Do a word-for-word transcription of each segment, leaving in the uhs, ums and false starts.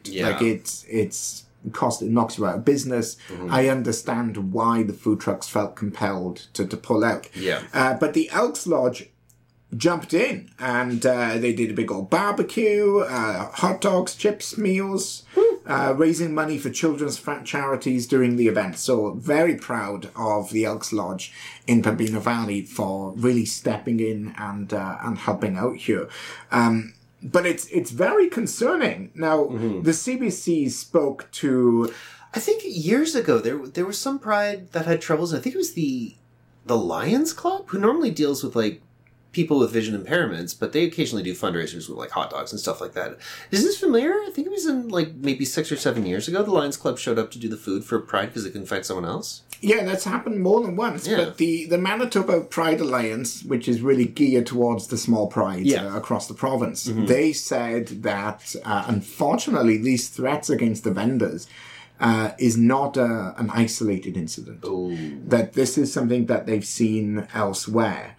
Yeah. Like it's it's cost it knocks you out of business. Mm-hmm. I understand why the food trucks felt compelled to, to pull out. Yeah. Uh, but the Elks Lodge jumped in and uh, they did a big old barbecue, uh, hot dogs, chips, meals, uh, raising money for children's fat charities during the event. So very proud of the Elks Lodge in Pembina Valley for really stepping in and uh, and helping out here. Um, but it's it's very concerning. Now, mm-hmm. the C B C spoke to... I think years ago there there was some pride that had troubles. I think it was the the Lions Club, who normally deals with like people with vision impairments, but they occasionally do fundraisers with like hot dogs and stuff like that. Is this familiar? I think it was in like maybe six or seven years ago. The Lions Club showed up to do the food for Pride because they couldn't find someone else. Yeah, that's happened more than once. Yeah. But the, the Manitoba Pride Alliance, which is really geared towards the small prides yeah. uh, across the province, mm-hmm. they said that uh, unfortunately these threats against the vendors Uh, is not uh, an isolated incident. Ooh. That this is something that they've seen elsewhere.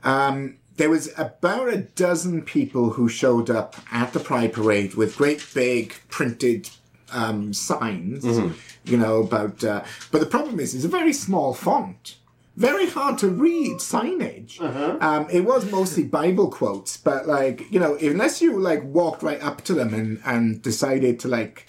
Um, there was about a dozen people who showed up at the Pride Parade with great big printed um, signs, mm-hmm. you know, about... Uh, but the problem is, it's a very small font. Very hard to read signage. Uh-huh. Um, it was mostly Bible quotes, but, like, you know, unless you, like, walked right up to them and, and decided to, like,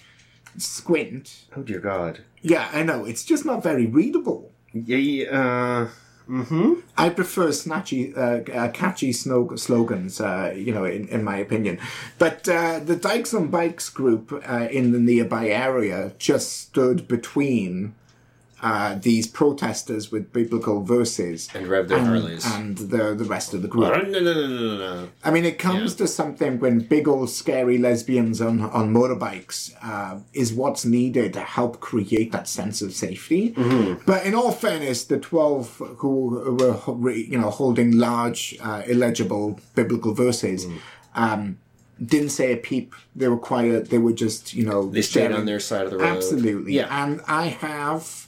squint. Oh, dear God. Yeah, I know. It's just not very readable. Yeah, uh... Mm-hmm. I prefer snatchy, uh, uh, catchy snog- slogans, uh, you know, in, in my opinion. But uh, the Dykes on Bikes group uh, in the nearby area just stood between uh, these protesters with biblical verses and rev their and, Harleys and the the rest of the group. Oh, no, no, no, no, no. I mean, it comes yeah. to something when big old scary lesbians on on motorbikes uh, is what's needed to help create that sense of safety. Mm-hmm. But in all fairness, the twelve who were you know holding large uh, illegible biblical verses. Mm. Um, didn't say a peep. They were quiet. They were just, you know... They stayed on their side of the road. Absolutely. Yeah. And I have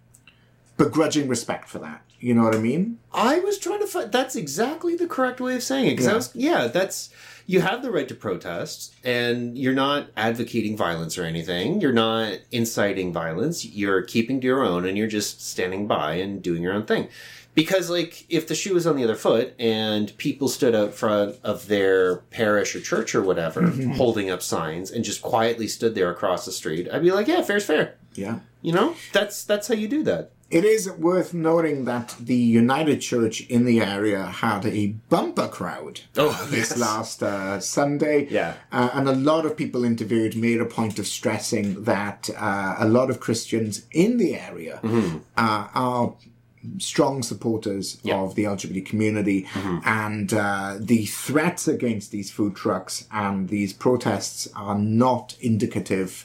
begrudging respect for that. You know what I mean? I was trying to find... That's exactly the correct way of saying it. Because yeah. I was... Yeah, that's... You have the right to protest, and you're not advocating violence or anything. You're not inciting violence. You're keeping to your own, and you're just standing by and doing your own thing. Because, like, if the shoe was on the other foot and people stood out front of their parish or church or whatever, mm-hmm. holding up signs and just quietly stood there across the street, I'd be like, yeah, fair's fair. Yeah. You know? That's that's how you do that. It is worth noting that the United Church in the area had a bumper crowd oh, this yes. last uh, Sunday. Yeah. Uh, and a lot of people interviewed made a point of stressing that uh, a lot of Christians in the area mm-hmm. uh, are... strong supporters yeah. of the L G B T community, mm-hmm. and uh, the threats against these food trucks and these protests are not indicative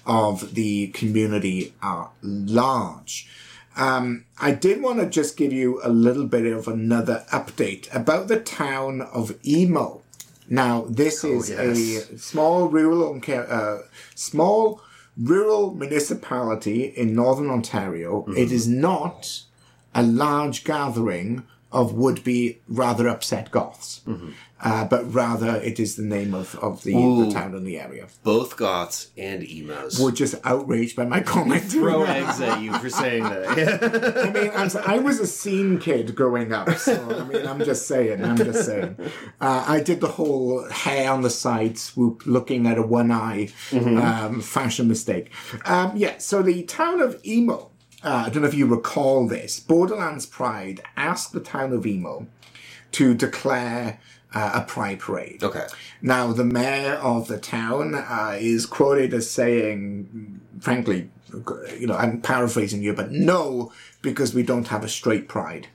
of the community at large. Um, I did want to just give you a little bit of another update about the town of Emo. Now, this oh, is yes. a small rural, uh, small rural municipality in northern Ontario. Mm-hmm. It is not a large gathering of would-be rather upset goths. Mm-hmm. Uh, but rather it is the name of, of the, the town in the area. Both goths and emos. Were just outraged by my comment. Throw eggs at you for saying that. I mean, I was, I was a scene kid growing up, so I mean, I'm just saying, I'm just saying. Uh, I did the whole hair on the side swoop, looking at a one eye mm-hmm. um, fashion mistake. Um, yeah, so the town of Emo, Uh, I don't know if you recall this. Borderlands Pride asked the town of Emo to declare uh, a pride parade. Okay. Now, the mayor of the town uh, is quoted as saying, frankly, you know, I'm paraphrasing you, but no, because we don't have a straight pride.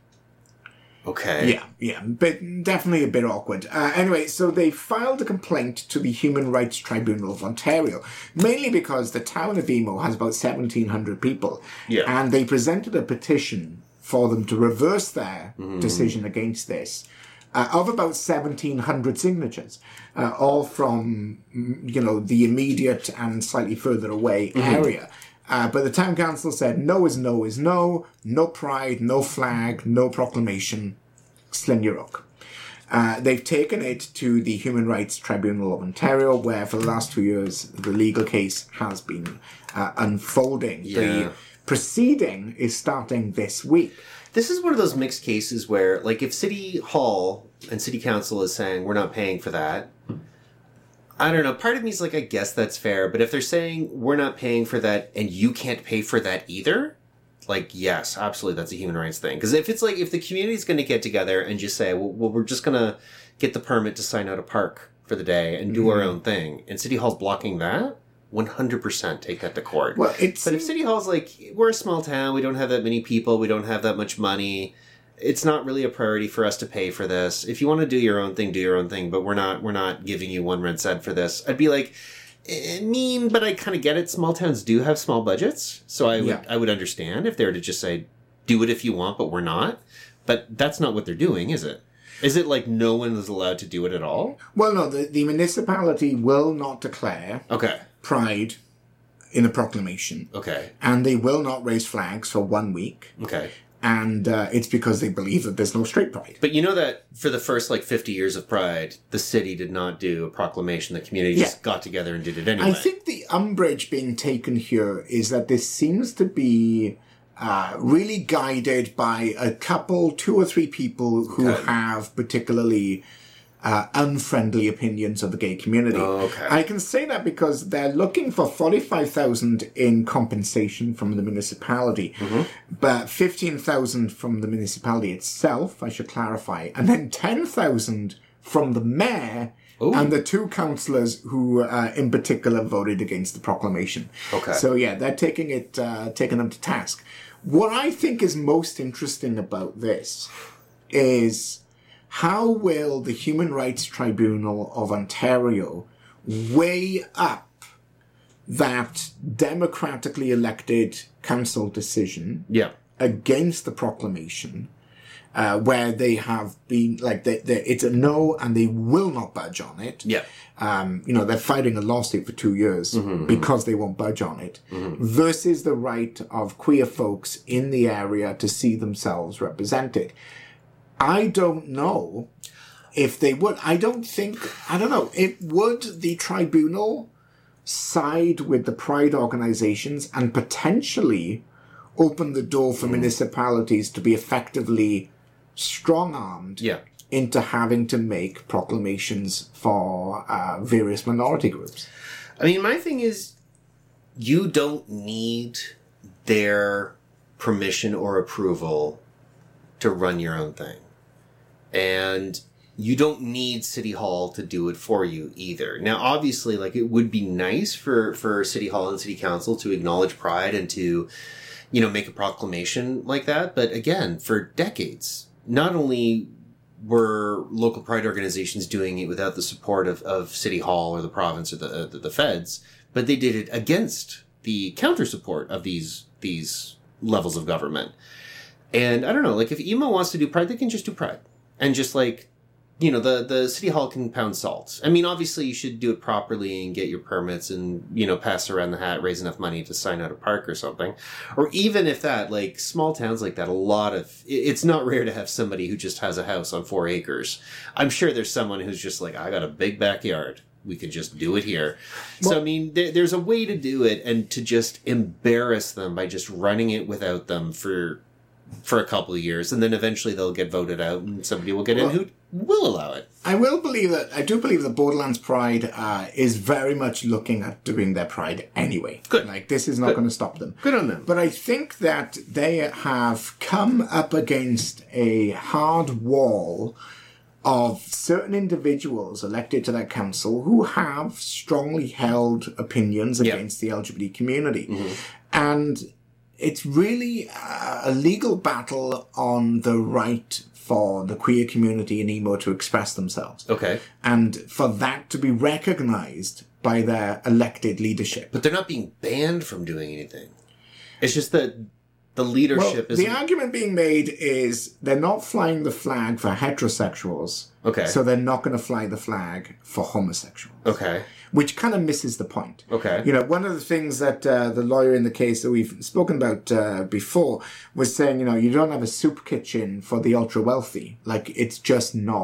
Okay. Yeah, yeah, but definitely a bit awkward. Uh, anyway, so they filed a complaint to the Human Rights Tribunal of Ontario, mainly because the town of Emo has about seventeen hundred people. Yeah. And they presented a petition for them to reverse their mm. decision against this, uh, of about seventeen hundred signatures, uh, all from, you know, the immediate and slightly further away mm-hmm. area. Uh, but the town council said no is no is no, no pride, no flag, no proclamation, Slin your hook. Uh, they've taken it to the Human Rights Tribunal of Ontario, where for the last two years the legal case has been uh, unfolding. Yeah. The proceeding is starting this week. This is one of those mixed cases where, like, if City Hall and City Council is saying, we're not paying for that, I don't know, part of me is like, I guess that's fair, but if they're saying, we're not paying for that, and you can't pay for that either, like, yes, absolutely, that's a human rights thing. Because if it's like, if the community's going to get together and just say, well, well we're just going to get the permit to sign out a park for the day and do mm-hmm. our own thing, and City Hall's blocking that, one hundred percent take that to court. Well, it's, but if City Hall's like, we're a small town, we don't have that many people, we don't have that much money, it's not really a priority for us to pay for this. If you want to do your own thing, do your own thing, but we're not we're not giving you one red cent for this. I'd be like, I mean, but I kind of get it. Small towns do have small budgets, so I would yeah. I would understand if they were to just say, do it if you want, but we're not. But that's not what they're doing, is it? Is it like no one is allowed to do it at all? Well, no, the, the municipality will not declare okay. Pride in a proclamation. Okay. And they will not raise flags for one week. Okay. And uh, it's because they believe that there's no straight pride. But you know that for the first, like, fifty years of Pride, the city did not do a proclamation. The community yeah. just got together and did it anyway. I think the umbrage being taken here is that this seems to be uh, really guided by a couple, two or three people who okay. have particularly uh, unfriendly opinions of the gay community. Oh, okay. I can say that because they're looking for forty-five thousand dollars in compensation from the municipality, mm-hmm. but fifteen thousand dollars from the municipality itself, I should clarify, and then ten thousand dollars from the mayor Ooh. And the two councillors who, uh, in particular, voted against the proclamation. Okay. So yeah, they're taking it, uh, taking them to task. What I think is most interesting about this is how will the Human Rights Tribunal of Ontario weigh up that democratically elected council decision yeah. against the proclamation, uh, where they have been, like, they, they, it's a no and they will not budge on it. Yeah. Um, you know, they're fighting a lawsuit for two years mm-hmm, because mm-hmm. they won't budge on it, mm-hmm. versus the right of queer folks in the area to see themselves represented. I don't know if they would. I don't think, I don't know, it would the tribunal side with the pride organizations and potentially open the door for mm. municipalities to be effectively strong-armed yeah. into having to make proclamations for uh, various minority groups. I mean, my thing is, you don't need their permission or approval to run your own thing. And you don't need City Hall to do it for you either. Now, obviously, like, it would be nice for, for City Hall and City Council to acknowledge Pride and to, you know, make a proclamation like that. But again, for decades, not only were local Pride organizations doing it without the support of, of City Hall or the province or the, uh, the, the feds, but they did it against the counter support of these, these levels of government. And I don't know, like, if E M O wants to do Pride, they can just do Pride. And just, like, you know, the, the City Hall can pound salt. I mean, obviously you should do it properly and get your permits and, you know, pass around the hat, raise enough money to sign out a park or something. Or even if that, like, small towns like that, a lot of, it's not rare to have somebody who just has a house on four acres. I'm sure there's someone who's just like, I got a big backyard. We could just do it here. Well, so, I mean, there, there's a way to do it and to just embarrass them by just running it without them for... for a couple of years, and then eventually they'll get voted out and somebody will get well, in who will allow it. I will believe that, I do believe that Borderlands Pride uh, is very much looking at doing their Pride anyway. Good. Like, this is not going to stop them. Good on them. But I think that they have come up against a hard wall of certain individuals elected to that council who have strongly held opinions yep. against the L G B T community. Mm-hmm. And it's really a legal battle on the right for the queer community in emo to express themselves. Okay. And for that to be recognized by their elected leadership. But they're not being banned from doing anything. It's just that the leadership well, is... The argument being made is they're not flying the flag for heterosexuals. Okay. So they're not going to fly the flag for homosexuals. Okay. Which kind of misses the point. Okay. You know, one of the things that uh, the lawyer in the case that we've spoken about uh, before was saying, you know, you don't have a soup kitchen for the ultra-wealthy. Like, it's just not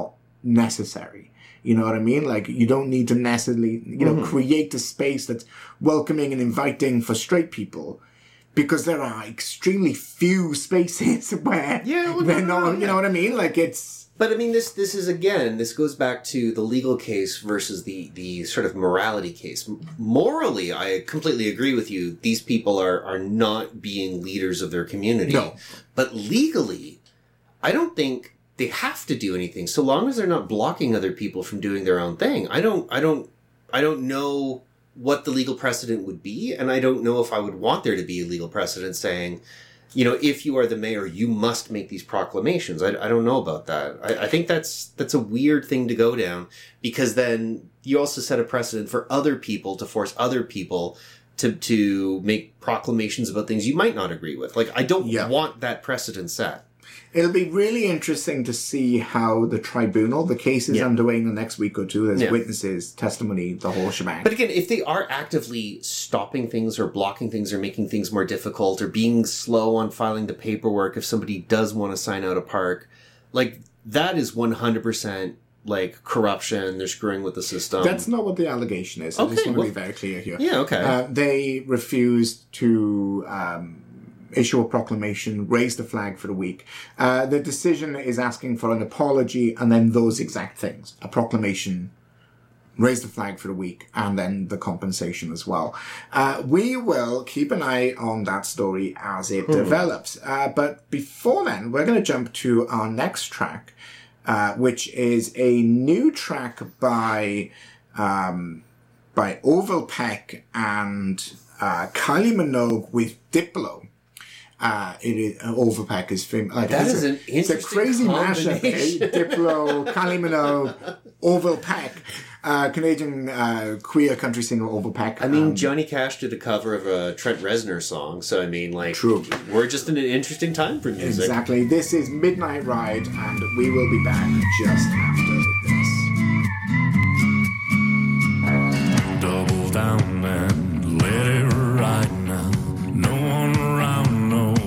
necessary. You know what I mean? Like, you don't need to necessarily, you know, mm-hmm. create a space that's welcoming and inviting for straight people, because there are extremely few spaces where yeah, well, they're no, not, no, you yeah. know what I mean? Like, it's... But, I mean, this this is, again, this goes back to the legal case versus the, the sort of morality case. Morally, I completely agree with you. These people are, are not being leaders of their community. No. But legally, I don't think they have to do anything, so long as they're not blocking other people from doing their own thing. I don't, I don't, I don't know what the legal precedent would be, and I don't know if I would want there to be a legal precedent saying, you know, if you are the mayor, you must make these proclamations. I, I don't know about that. I, I think that's that's a weird thing to go down, because then you also set a precedent for other people to force other people to to make proclamations about things you might not agree with. Like, I don't yeah. want that precedent set. It'll be really interesting to see how the tribunal, the case is yeah. underway in the next week or two. There's yeah. witnesses, testimony, the whole shebang. But again, if they are actively stopping things or blocking things or making things more difficult or being slow on filing the paperwork if somebody does want to sign out a park, like, that is one hundred percent like corruption. They're screwing with the system. That's not what the allegation is. I okay, just want well, to be very clear here. Yeah, okay. Uh, they refused to... Um, issue a proclamation, raise the flag for the week. Uh, the decision is asking for an apology and then those exact things. A proclamation, raise the flag for the week, and then the compensation as well. Uh, we will keep an eye on that story as it hmm. develops. Uh, but before then, we're going to jump to our next track, uh, which is a new track by, um, by Orville Peck and uh, Kylie Minogue with Diplo. Uh, it is uh, Orville Peck is famous. Like, that it's is a, an interesting It's a crazy mashup. Eh? Diplo, Kylie Minogue, Orville Peck, uh, Canadian uh, queer country singer Orville Peck. I mean, um, Johnny Cash did a cover of a Trent Reznor song, so I mean, like, true. We're just in an interesting time for music. Exactly. This is Midnight Ride, and we will be back just after this. Double down and let it ride now. No one around.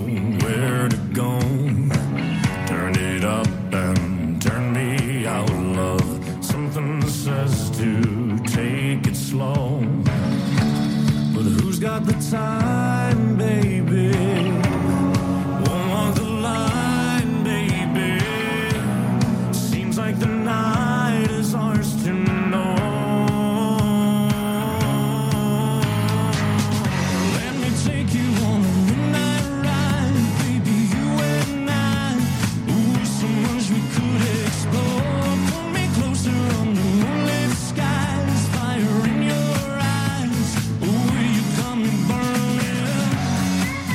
To take it slow, but who's got the time, baby? Won't walk the line, baby. Seems like the night is ours to know. Let me take you on a midnight ride, baby, you and I. Ooh, so much we could explore. Pull me closer on the moonlit skies, fire in your eyes. Ooh, will you come and burn it?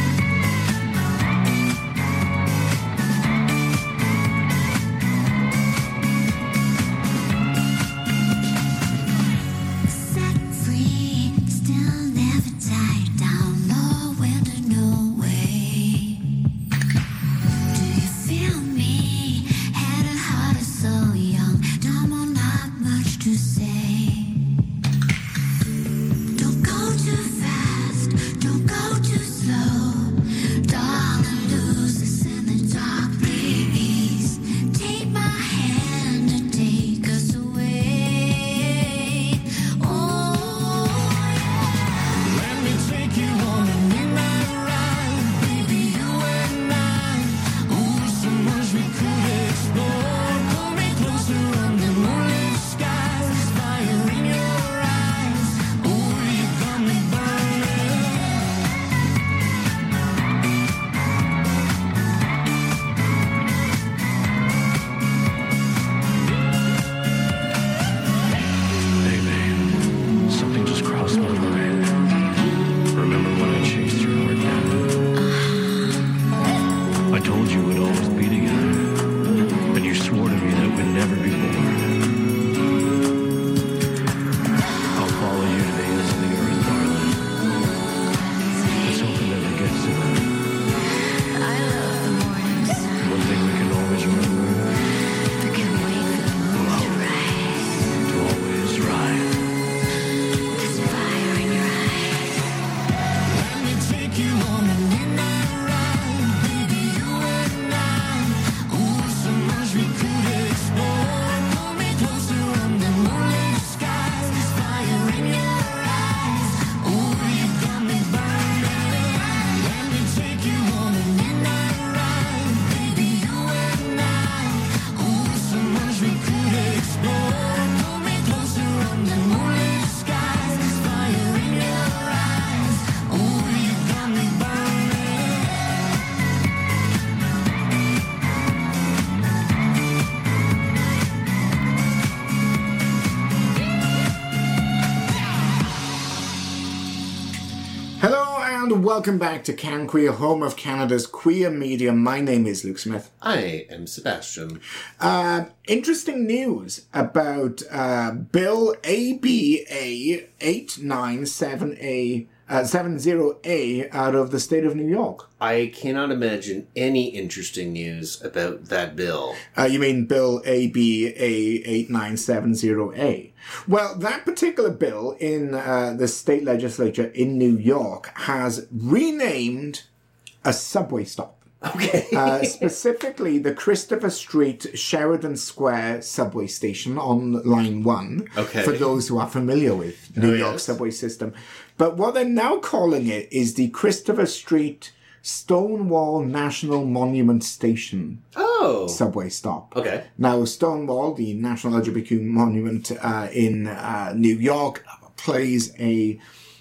And welcome back to Can Queer, home of Canada's queer media. My name is Luke Smith. I am Sebastian. Uh, interesting news about uh, Bill A B A eight nine seven A, uh, seventy A out of the state of New York. I cannot imagine any interesting news about that bill. Uh, you mean Bill A B A eight nine seven zero A? Well, that particular bill in uh, the state legislature in New York has renamed a subway stop. Okay. uh, specifically, the Christopher Street Sheridan Square subway station on Line one. Okay. For those who are familiar with New oh, York yes. subway system. But what they're now calling it is the Christopher Street Stonewall National Monument Station Oh. subway stop. Okay. Now, Stonewall, the National L G B T Q monument uh, in uh, New York, plays a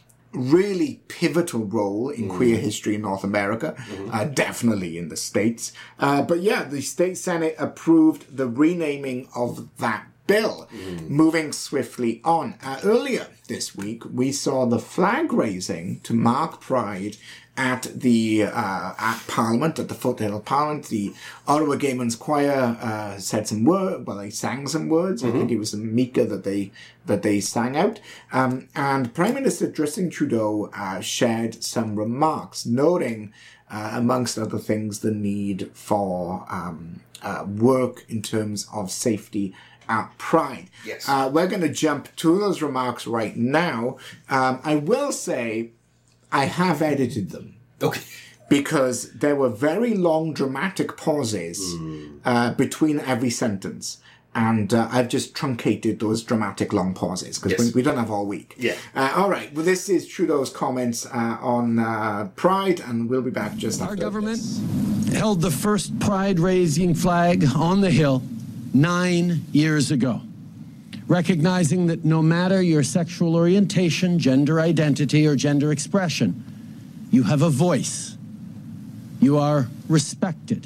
really pivotal role in mm. queer history in North America, mm-hmm. uh, definitely in the States. Uh, but yeah, the state Senate approved the renaming of that bill, mm. moving swiftly on. Uh, earlier this week, we saw the flag raising to mark Pride at the uh, at Parliament, at the Foothill Parliament. The Ottawa Gay Men's Choir uh, said some words. Well, they sang some words. Mm-hmm. I think it was the Mika that they that they sang out. Um, and Prime Minister Justin Trudeau uh, shared some remarks, noting, uh, amongst other things, the need for um, uh, work in terms of safety at Pride. Yes. Uh, we're going to jump to those remarks right now. Um, I will say, I have edited them. Okay. Because there were very long dramatic pauses mm. uh, between every sentence. And uh, I've just truncated those dramatic long pauses because yes. we, we don't have all week. Yeah. Uh, all right. Well, this is Trudeau's comments uh, on uh, Pride, and we'll be back just after Our government this. held the first Pride-raising flag on the Hill nine years ago, recognizing that no matter your sexual orientation, gender identity, or gender expression, you have a voice. You are respected.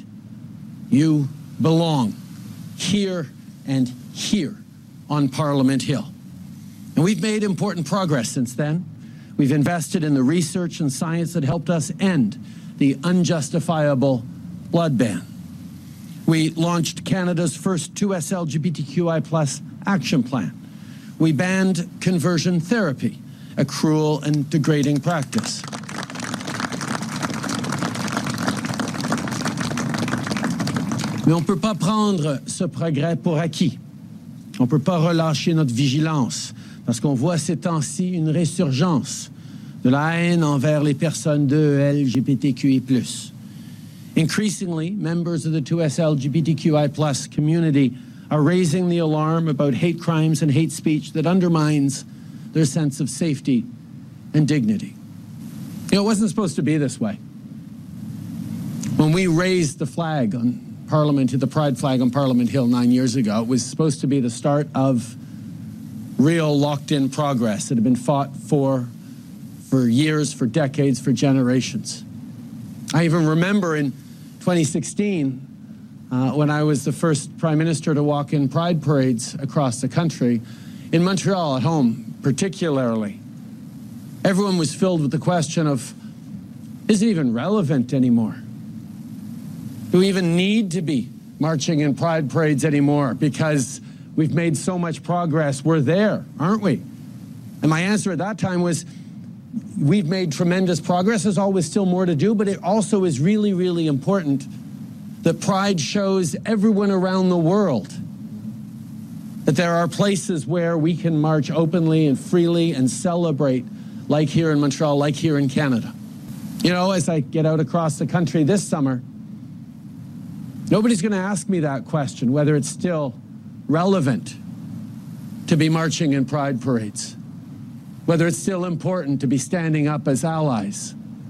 You belong here and here on Parliament Hill. And we've made important progress since then. We've invested in the research and science that helped us end the unjustifiable blood ban. We launched Canada's first two S L G B T Q I plus action plan. We banned conversion therapy, a cruel and degrading practice. Mais on ne peut pas prendre ce progrès pour acquis. On ne peut pas relâcher notre vigilance parce qu'on voit ces temps-ci une résurgence de la haine envers les personnes de L G B T Q I plus. Increasingly, members of the two S L G B T Q I plus community are raising the alarm about hate crimes and hate speech that undermines their sense of safety and dignity. You know, it wasn't supposed to be this way. When we raised the flag on Parliament, the Pride flag on Parliament Hill nine years ago, it was supposed to be the start of real locked-in progress that had been fought for for years, for decades, for generations. I even remember in twenty sixteen, uh, when I was the first Prime Minister to walk in Pride parades across the country, in Montreal at home particularly, everyone was filled with the question of, is it even relevant anymore? Do we even need to be marching in Pride parades anymore because we've made so much progress? We're there, aren't we? And my answer at that time was, we've made tremendous progress. There's always still more to do, but it also is really, really important that Pride shows everyone around the world that there are places where we can march openly and freely and celebrate, like here in Montreal, like here in Canada. You know, as I get out across the country this summer, nobody's going to ask me that question, whether it's still relevant to be marching in Pride parades, whether it's still important to be standing up as allies,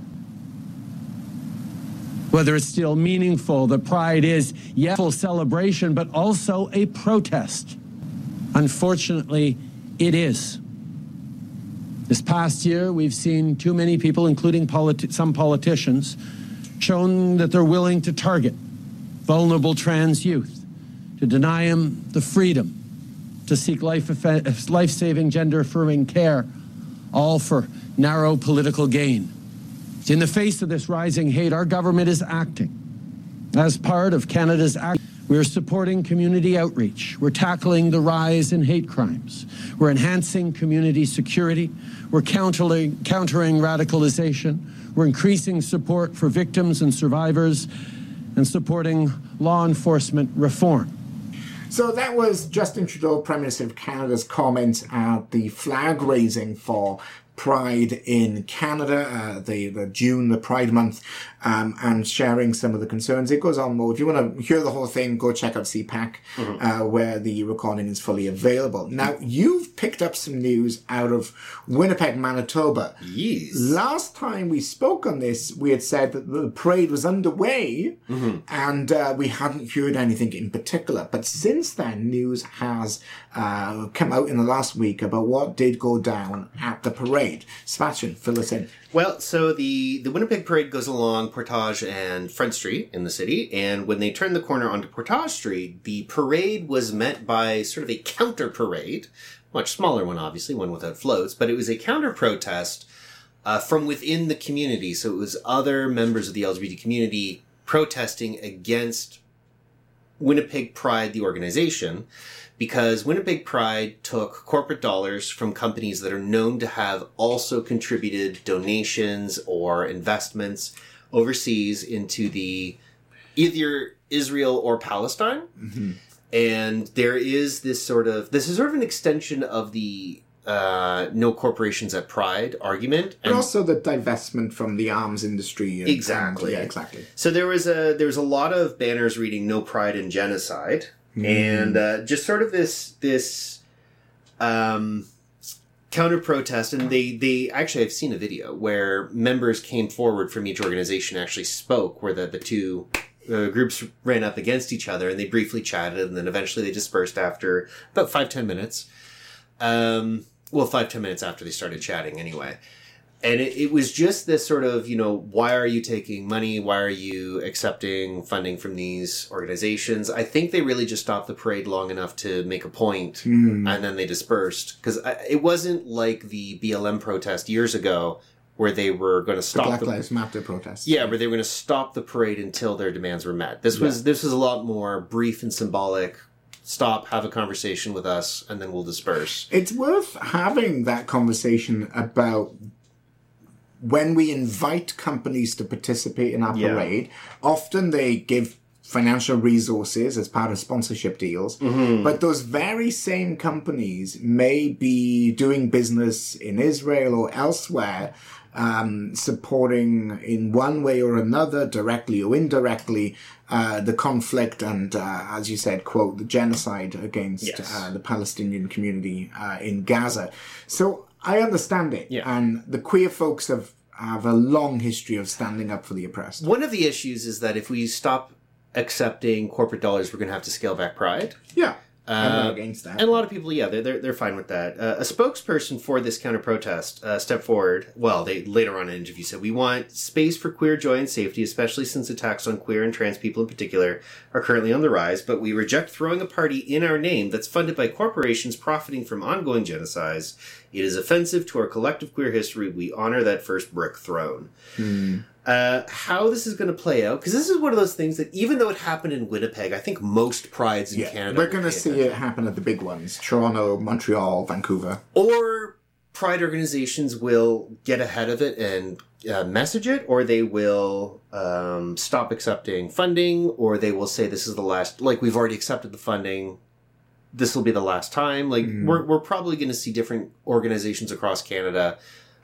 whether it's still meaningful that Pride is, yes, full celebration, but also a protest. Unfortunately, it is. This past year, we've seen too many people, including politi- some politicians, shown that they're willing to target vulnerable trans youth, to deny them the freedom to seek life eff- life-saving, gender-affirming care, all for narrow political gain. In the face of this rising hate, our government is acting. As part of Canada's act, we're supporting community outreach. We're tackling the rise in hate crimes. We're enhancing community security. We're countering, countering radicalization. We're increasing support for victims and survivors and supporting law enforcement reform. So that was Justin Trudeau, Prime Minister of Canada's comments at the flag raising for Pride in Canada, uh, the, the June, the Pride month, um, and sharing some of the concerns. It goes on more. If you want to hear the whole thing, go check out C PAC, mm-hmm. uh, where the recording is fully available. Now, you've picked up some news out of Winnipeg, Manitoba. Yes. Last time we spoke on this, we had said that the parade was underway, mm-hmm. and uh, we hadn't heard anything in particular. But since then, news has uh, come out in the last week about what did go down at the parade. Sebastian, fill us in. Well, so the, the Winnipeg Parade goes along Portage and Front Street in the city, and when they turn the corner onto Portage Street, the parade was met by sort of a counter-parade, much smaller one, obviously, one without floats, but it was a counter-protest uh, from within the community. So it was other members of the L G B T community protesting against Winnipeg Pride, the organization, because Winnipeg Pride took corporate dollars from companies that are known to have also contributed donations or investments overseas into the either Israel or Palestine. Mm-hmm. And there is this sort of, this is sort of an extension of the uh, no corporations at Pride argument. But and also the divestment from the arms industry. And, exactly. And, yeah, exactly. So there was a, there was a lot of banners reading no pride in genocide. Mm. And uh, just sort of this this um, counter protest, and they they actually I've seen a video where members came forward from each organization, actually spoke, where the the two uh, groups ran up against each other, and they briefly chatted, and then eventually they dispersed after about five ten minutes. Um, well, five ten minutes after they started chatting, anyway. And it, it was just this sort of, you know, why are you taking money? Why are you accepting funding from these organizations? I think they really just stopped the parade long enough to make a point, mm. and then they dispersed. Because it wasn't like the B L M protest years ago where they were going to stop the Black the, Lives Matter protest. Yeah, where they were going to stop the parade until their demands were met. This was yeah. this was a lot more brief and symbolic. Stop, have a conversation with us, and then we'll disperse. It's worth having that conversation about when we invite companies to participate in our parade. Yeah. Often they give financial resources as part of sponsorship deals, mm-hmm. but those very same companies may be doing business in Israel or elsewhere, um, supporting in one way or another, directly or indirectly, uh, the conflict and, uh, as you said, quote, the genocide against yes. uh, the Palestinian community uh, in Gaza. So I understand it. Yeah. And the queer folks have, have a long history of standing up for the oppressed. One of the issues is that if we stop accepting corporate dollars, we're going to have to scale back Pride. Yeah. Uh, I'm not against that. And a lot of people, yeah, they're they're, they're fine with that. Uh, a spokesperson for this counter-protest uh, stepped forward. Well, they later on in an interview said, "We want space for queer joy and safety, especially since attacks on queer and trans people in particular are currently on the rise, but we reject throwing a party in our name that's funded by corporations profiting from ongoing genocides. It is offensive to our collective queer history. We honor that first brick thrown." Hmm. Uh, how this is going to play out, because this is one of those things that even though it happened in Winnipeg, I think most prides in yeah, Canada... We're going to see it happen at the big ones. Toronto, Montreal, Vancouver. Or pride organizations will get ahead of it and uh, message it, or they will um, stop accepting funding, or they will say this is the last... Like, we've already accepted the funding. This will be the last time. Like, mm. we're, we're probably going to see different organizations across Canada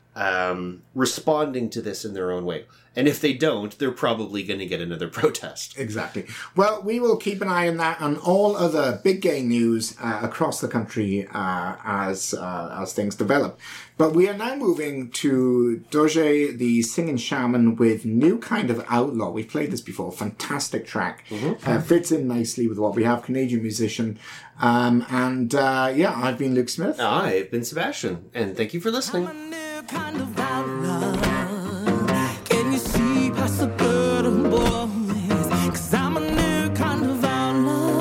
um, responding to this in their own way. And if they don't, they're probably going to get another protest. Exactly. Well, we will keep an eye on that and all other big gay news uh, across the country uh, as uh, as things develop. But we are now moving to Doge, the singing shaman, with New Kind of Outlaw. We've played this before. Fantastic track. Mm-hmm. Uh, fits in nicely with what we have. Canadian musician. Um, and uh, yeah, I've been Luke Smith. I've been Sebastian. And thank you for listening. I'm a new kind of outlaw. Can you see past the burden boys? Cause I'm a new kind of outlaw.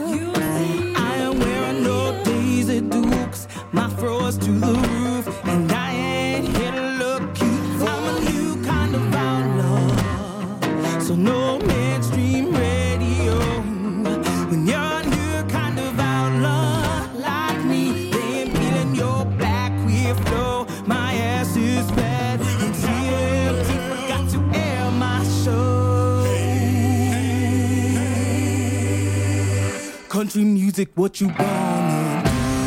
I am wearing no Daisy Dukes. My fro's to the roof. And I ain't here to look cute. I'm a new kind of outlaw. country music, what you gonna do?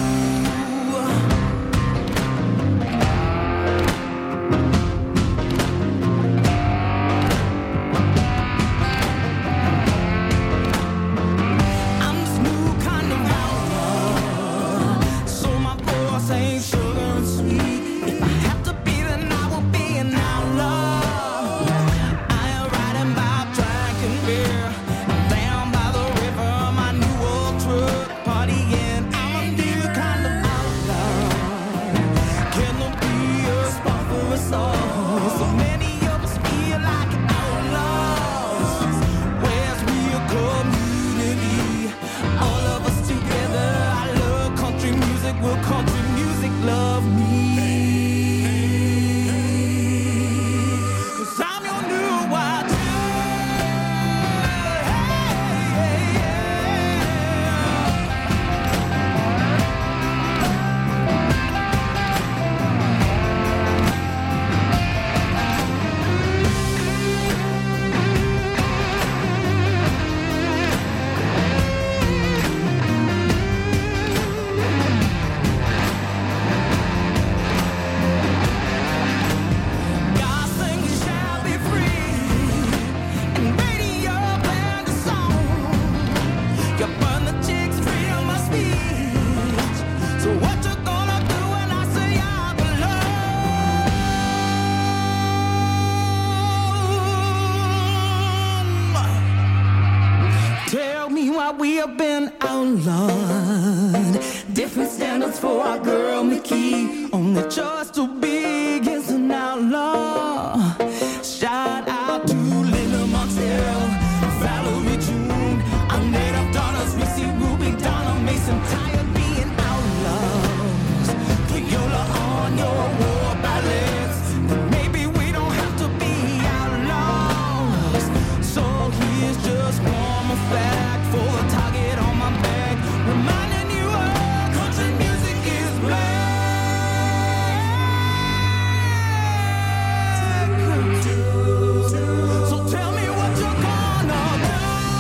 I'm this new kind of outlaw, so my voice ain't sugar and sweet. If I have to be, then I will be an outlaw. I am riding by drinking beer, down by the river, my new old truck partying. I'm a new kind of outlaw. Can there be a spot for us all? So many of us feel like outlaws. Where's real community? All of us together. I love country music. Will country music love me? 'Cause I'm your new wild God sing you shall be free, and radio band a song. You burn the chicks free on my speech. So what you gonna do when I say I belong? Tell me why we have been outlawed. Different standards for our girl Mickey. Only choice too big is an outlaw. Shout out to Linda Montel, Valerie June, Annette Dollars, Missy Ruby, Donna Mason, tired being outlaws. Viola on your war ballads. Then maybe we don't have to be outlaws. So here's just one more fact for the target on my back, reminding you all country music is black. So tell me what you're gonna do.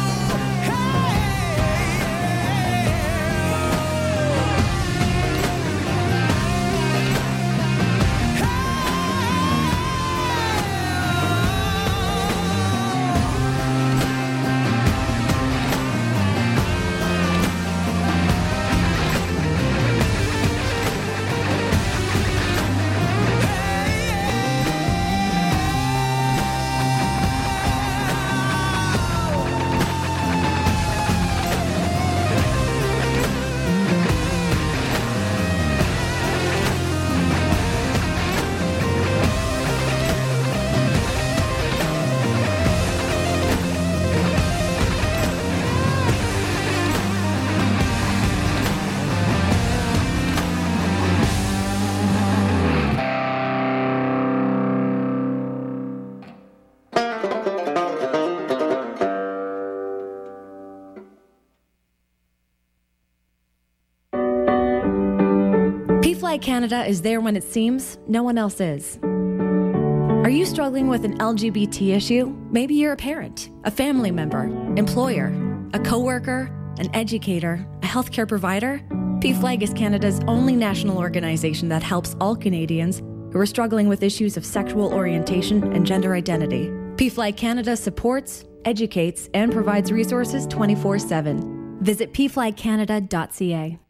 P-Fly Canada is there when it seems no one else is. Are you struggling with an L G B T issue? Maybe you're a parent, a family member, employer, a coworker, an educator, a healthcare provider. P-Flag is Canada's only national organization that helps all Canadians who are struggling with issues of sexual orientation and gender identity. P-Flag Canada supports, educates, and provides resources twenty-four seven. Visit p flag canada dot c a.